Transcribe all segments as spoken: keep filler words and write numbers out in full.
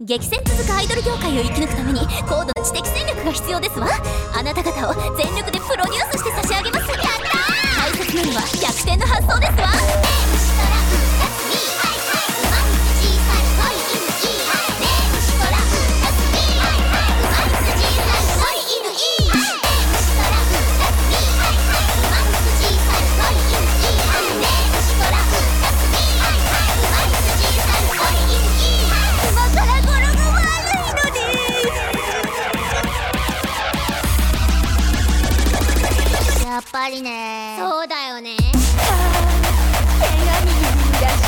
激戦続くアイドル業界を生き抜くために高度な知的戦略が必要ですわ。あなた方を全力でプロデュースして差し上げます。やったー。大切なのは逆転の発想ですわ。 やっぱりね。 そうだよね。 手紙だし、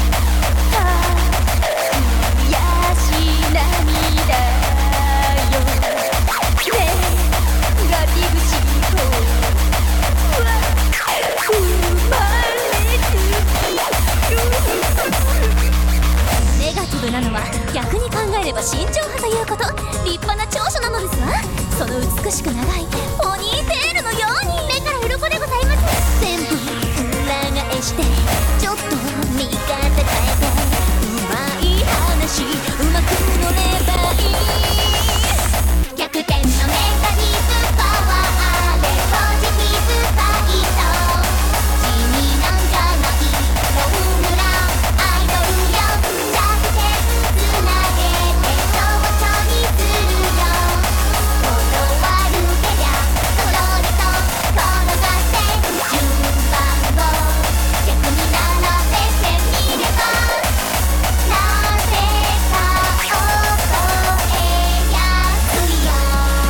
悔し涙よ。ネガティブ思考は生まれつき。 ネガティブなのは逆に考えれば慎重派ということ。立派な長所なのですわ。その美しく長いポニーテールのように。目から鱗でございます。全部裏返してちょっと見方変えて、うまい話うまく乗ればいい。逆転のネガティブパワーでポジティブファイト。地味なんじゃないロングランアイドルよ。弱点つなげて長所にするよ。断るけりゃとろりと転がして順番を逆に並べてみれば、なぜか覚えやすいよ。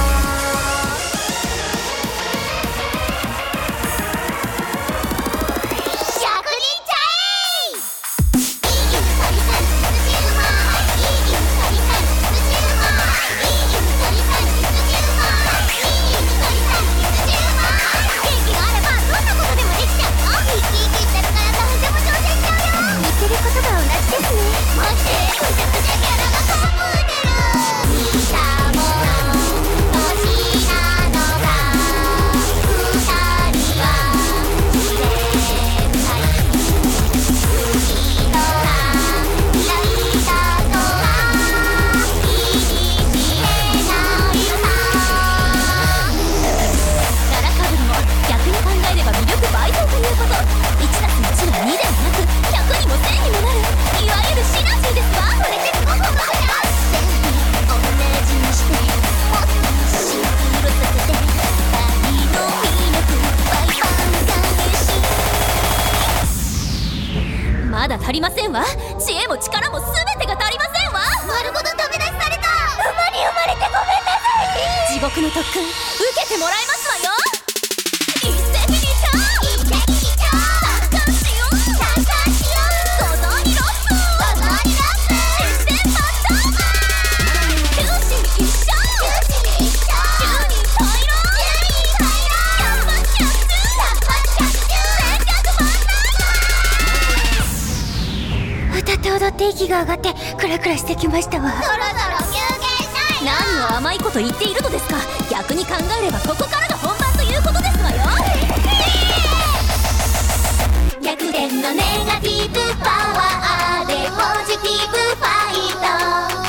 ひゃくにんちゃえ。いいゆかりさん羊うまい。いいゆかりさん羊うまい。いいゆかりさん羊うまい。いいゆかりさん羊うまい。元気があればどんなことでもできちゃうよ。生き生きしてるから誰でも挑戦しちゃうよ。似てることが同じですね。待って、むちゃくちゃキャラがかぶってる。似たもの年なのか。二人は自然体。人が嫌いだとは言い切れないさ。キャラかぶりも逆に考えれば魅力倍増ということ。いちたすいちはにではなくひゃくにもせんにもなる、いわゆるシナジーですわ。これでごほんのじゃ。全部同じにしてもっとシンクロさせて、二人の魅力倍々返し。まだ足りませんわ。知恵も力も全てが足りませんわ。丸ごとダメ出しされた。馬に生まれてごめんなさい。地獄の特訓受けてもらいますわよ。一石二鳥。一石二鳥。参加しよう。参加しよう。想像にロック。想像にロック。実践バッターマン。九死に一生。九死に一生。十人十色。十人十色。百発百中。百発百中。戦略バッターマン。歌って踊って息が上がってクラクラしてきましたわ。そろそろ休憩したいよ。何を甘いこと言っているのですか。逆に考えればここからが本番ということですわよ。逆転のネガティブパワーでポジティブファイト。